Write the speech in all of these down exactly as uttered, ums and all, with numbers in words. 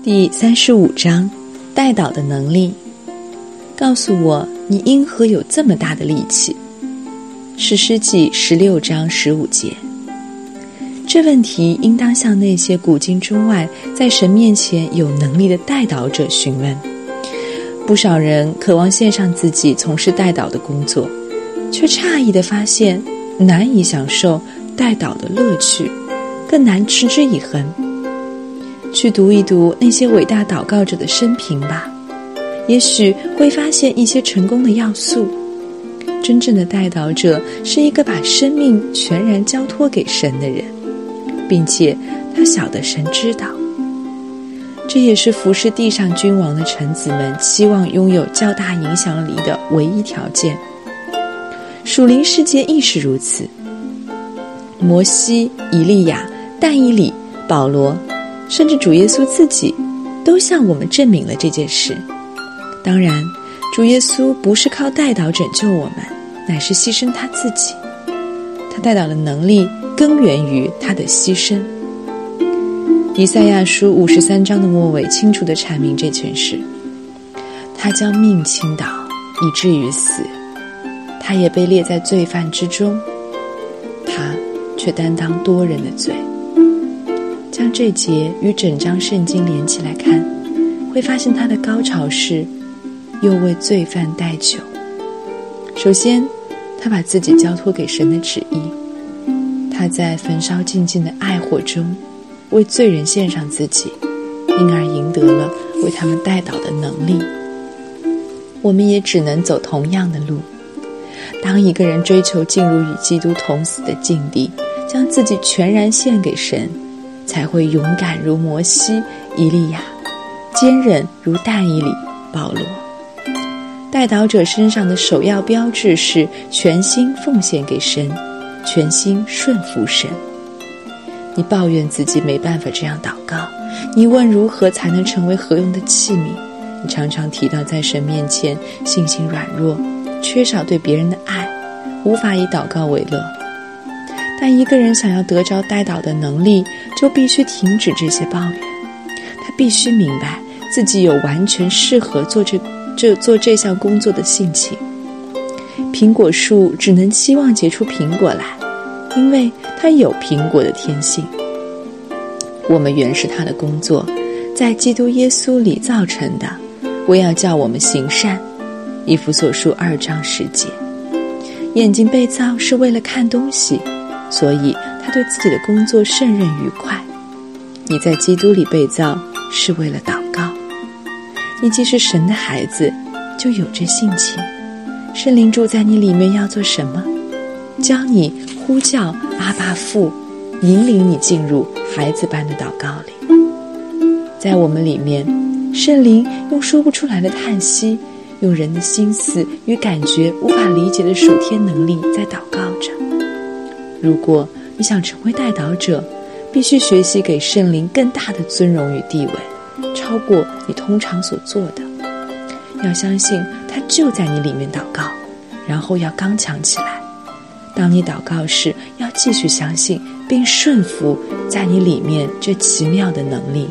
第三十五章，代祷的能力。告诉我，你因何有这么大的力气？士师记十六章十五节。这问题应当向那些古今中外在神面前有能力的代祷者询问。不少人渴望献上自己从事代祷的工作，却诧异地发现难以享受代祷的乐趣，更难持之以恒。去读一读那些伟大祷告者的生平吧，也许会发现一些成功的要素。真正的代祷者是一个把生命全然交托给神的人，并且他晓得神知道。这也是服侍地上君王的臣子们期望拥有较大影响力的唯一条件。属灵世界亦是如此。摩西、以利亚、但以理、保罗，甚至主耶稣自己都向我们证明了这件事。当然，主耶稣不是靠代祷拯救我们，乃是牺牲他自己。他代祷的能力根源于他的牺牲。以赛亚书五十三章的末尾清楚地阐明这件事。他将命倾倒，以至于死，他也被列在罪犯之中，他却担当多人的罪。将这节与整章圣经连起来看，会发现它的高潮是又为罪犯代求。首先，他把自己交托给神的旨意，他在焚烧尽尽的爱火中为罪人献上自己，因而赢得了为他们代祷的能力。我们也只能走同样的路。当一个人追求进入与基督同死的境地，将自己全然献给神，才会勇敢如摩西、以利亚，坚韧如但以理、保罗。代祷者身上的首要标志是全心奉献给神，全心顺服神。你抱怨自己没办法这样祷告，你问如何才能成为合用的器皿，你常常提到在神面前信心软弱，缺少对别人的爱，无法以祷告为乐。但一个人想要得着代祷的能力，就必须停止这些抱怨。他必须明白自己有完全适合做这这做这项工作的性情。苹果树只能期望结出苹果来，因为它有苹果的天性。我们原是他的工作，在基督耶稣里造成的，为要叫我们行善。以弗所书二章十节。眼睛被造是为了看东西，所以他对自己的工作胜任愉快。你在基督里被造是为了祷告。你既是神的孩子，就有这性情。圣灵住在你里面要做什么？教你呼叫阿爸父，引领你进入孩子般的祷告里。在我们里面，圣灵用说不出来的叹息，用人的心思与感觉无法理解的属天能力在祷告着。如果你想成为代祷者，必须学习给圣灵更大的尊荣与地位，超过你通常所做的。要相信他就在你里面祷告，然后要刚强起来。当你祷告时，要继续相信并顺服在你里面这奇妙的能力。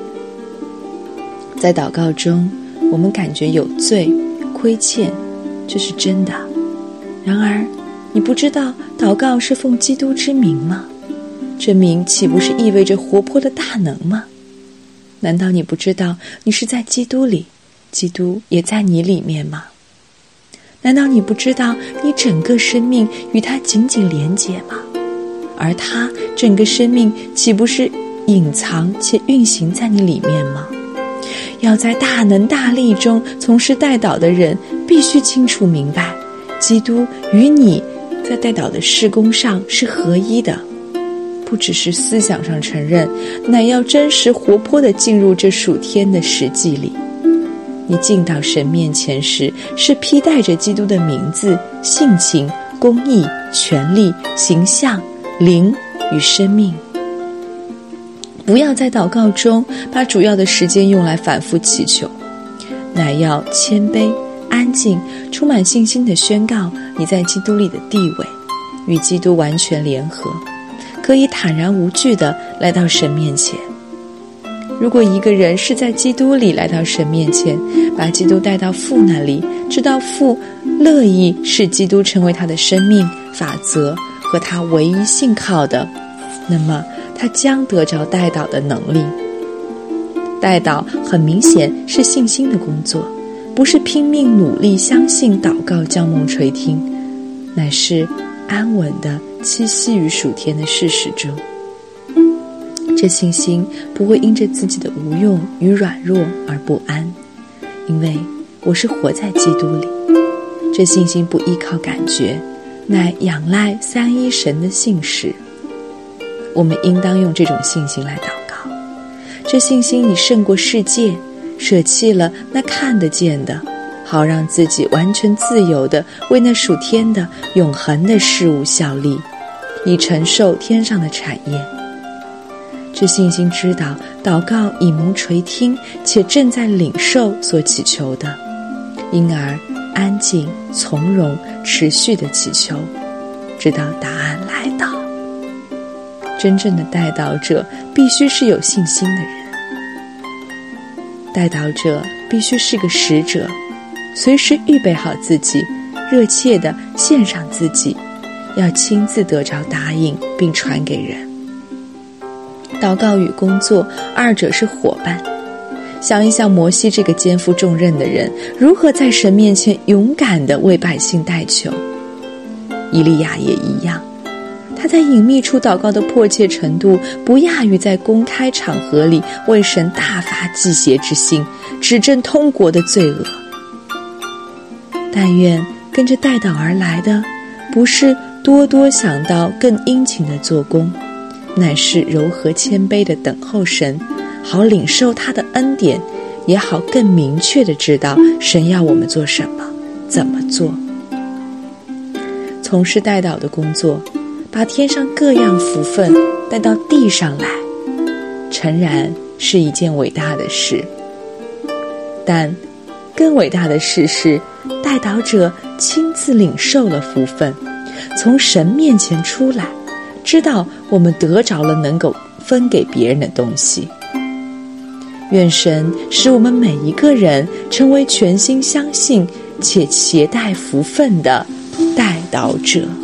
在祷告中，我们感觉有罪、亏欠，这是真的。然而，你不知道祷告是奉基督之名吗？这名岂不是意味着活泼的大能吗？难道你不知道你是在基督里，基督也在你里面吗？难道你不知道你整个生命与他紧紧连结吗？而他整个生命岂不是隐藏且运行在你里面吗？要在大能大力中从事代祷的人，必须清楚明白，基督与你在代祷的事工上是合一的。不只是思想上承认，乃要真实活泼地进入这属天的实际里。你进到神面前时，是披戴着基督的名字、性情、公义、权力、形象、灵与生命。不要在祷告中把主要的时间用来反复祈求，乃要谦卑、安静、充满信心地宣告你在基督里的地位，与基督完全联合，可以坦然无惧地来到神面前。 如果一个人是在基督里来到神面前，把基督带到父那里，知道父乐意使基督成为他的生命法则和他唯一信靠的，那么他将得着代祷的能力。代祷很明显是信心的工作，不是拼命努力相信祷告将蒙垂听，乃是安稳地栖息于属天的事实中。这信心不会因着自己的无用与软弱而不安，因为我是活在基督里。这信心不依靠感觉，乃仰赖三一神的信实。我们应当用这种信心来祷告。这信心你胜过世界，舍弃了那看得见的，好让自己完全自由地为那属天的永恒的事物效力，以承受天上的产业。这信心知道祷告已蒙垂听，且正在领受所祈求的，因而安静从容持续地祈求，直到答案来到。真正的代祷者必须是有信心的人。代祷者必须是个使者，随时预备好自己，热切地献上自己，要亲自得着答应并传给人。祷告与工作二者是伙伴。想一想摩西这个肩负重任的人，如何在神面前勇敢地为百姓代求。以利亚也一样，他在隐秘处祷告的迫切程度，不亚于在公开场合里为神大发祭邪之心，指证通国的罪恶。但愿跟着代祷而来的，不是多多想到更殷勤的做工，乃是柔和谦卑的等候神，好领受他的恩典，也好更明确地知道神要我们做什么，怎么做。从事代祷的工作，把天上各样福分带到地上来，诚然是一件伟大的事。但更伟大的事是，代祷者亲自领受了福分，从神面前出来，知道我们得着了能够分给别人的东西。愿神使我们每一个人成为全心相信且携带福分的代祷者。